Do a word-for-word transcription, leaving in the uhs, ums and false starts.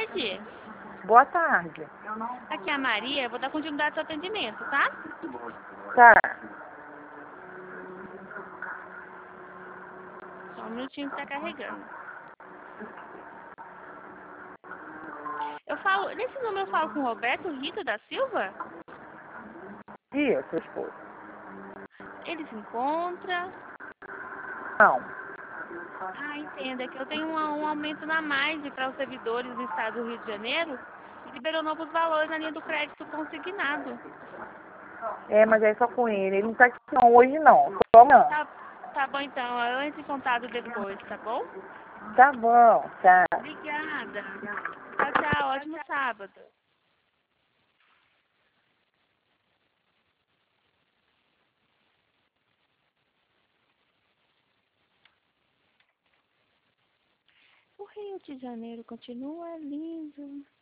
tarde. Boa tarde. Aqui é a Maria, eu vou dar continuidade ao seu atendimento, tá? Tá. Só um minutinho que tá carregando. Eu falo, nesse número eu falo com o Roberto Rito da Silva? Isso, esposo. Ele se encontra? Não. Ah, entenda, é que eu tenho um, um aumento na mais para os servidores do estado do Rio de Janeiro e liberou novos valores na linha do crédito consignado. É, mas é só com ele. Ele não tá aqui não, hoje não. Só amanhã. Tá, tá bom então, eu entro em contato depois, tá bom? Tá bom, tá. Obrigada. Tchau, tchau, ótimo sábado. O Rio de Janeiro continua lindo.